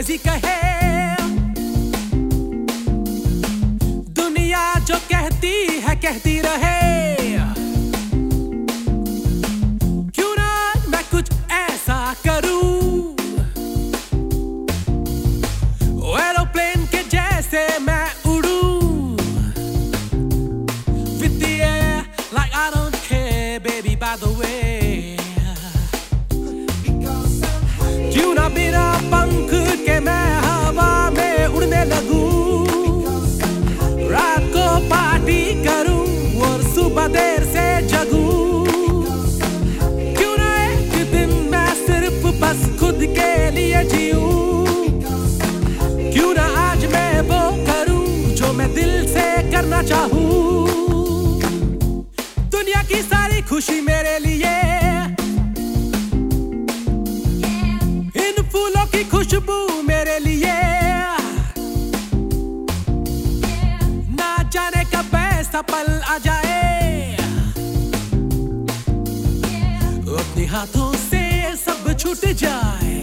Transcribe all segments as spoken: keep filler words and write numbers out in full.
Crazy कहे दुनिया, जो कहती है कहती रहे। क्यों ना मैं कुछ ऐसा करूं, एरोप्लेन के जैसे मैं उड़ूं with the air like I don't care baby by the way। क्यों ना बिना पंख के मैं हवा में उड़ने लगूं, रात को पार्टी करूं और सुबह देर से जगूं। क्यों ना एक दिन मैं सिर्फ बस खुद के लिए जीऊं, क्यों ना आज मैं वो करूं जो मैं दिल से करना चाहूं। दुनिया की सारी खुशी मेरे लिए, इन फूलों की खुशबू मेरे लिए। ना जाने कब ऐसा पल आ जाए, अपने हाथों से सब छूट जाए।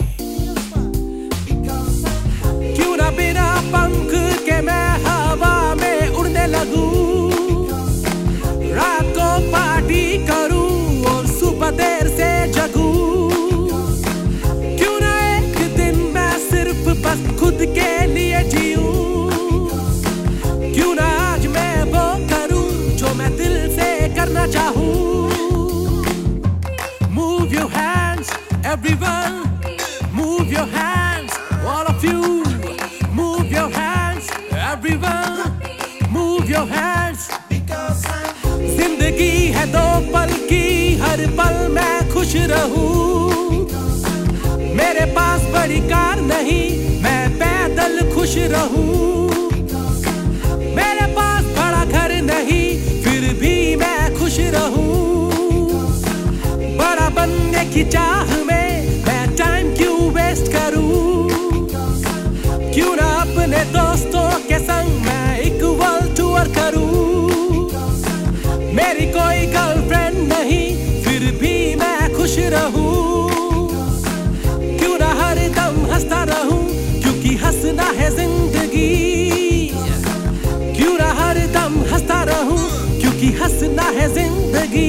क्यों ना बिना पंख के मैं हवा में उड़ने लगूं, रात को पार्टी करूं और सुबह देर से जगूं। क्यों ना एक दिन मैं सिर्फ बस खुद के लिए जीऊं, क्यों ना आज मैं वो करूं जो मैं दिल से करना चाहूं। Move your hands, everyone. Move your hands, all of you. Move your hands, everyone. Move your hands. जिंदगी है दो पल की, हर पल मैं खुश रहूं। मेरे पास बड़ी कार नहीं, मैं पैदल खुश रहूं। मेरे पास बड़ा घर नहीं, फिर भी मैं खुश रहूं। बड़ा बनने की चाह में मैं टाइम क्यों वेस्ट करूं, क्यों ना अपने दोस्तों के संग मैं एक वर्ल्ड टूर करूं। मेरी कोई गर्लफ्रेंड नहीं, फिर भी मैं खुश रहूं। क्यों ना हर दम हंसता रहूं, क्योंकि हंसना है जिंदगी। क्यों ना हर दम हंसता रहूं, क्योंकि हंसना है जिंदगी।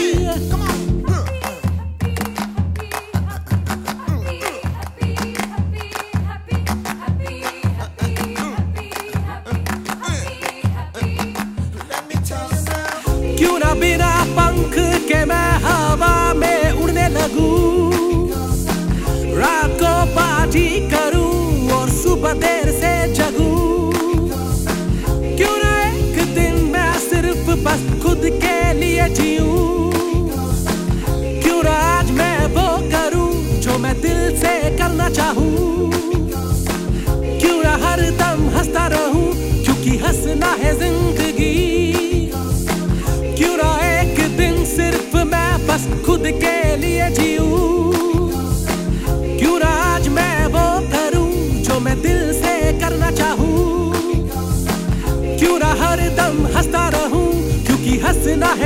क्यों ना बिना पंख के मैं हवा में उड़ने लगूं, रात को पार्टी करूं और सुबह देर से जगूं। क्यों ना एक दिन मैं सिर्फ बस खुद के लिए जीऊं, क्यों ना आज मैं वो करूं जो मैं दिल से करना चाहूं। क्यों ना हर दम हंसता रहूं, क्योंकि हंसना है जिंदगी। क्यों ना एक दिन सिर्फ मैं बस खुद के लिए जीऊं, क्यों ना आज मैं वो करूं जो मैं दिल से करना चाहूं। क्यों ना हर दम हंसता रहूं, क्योंकि हंसना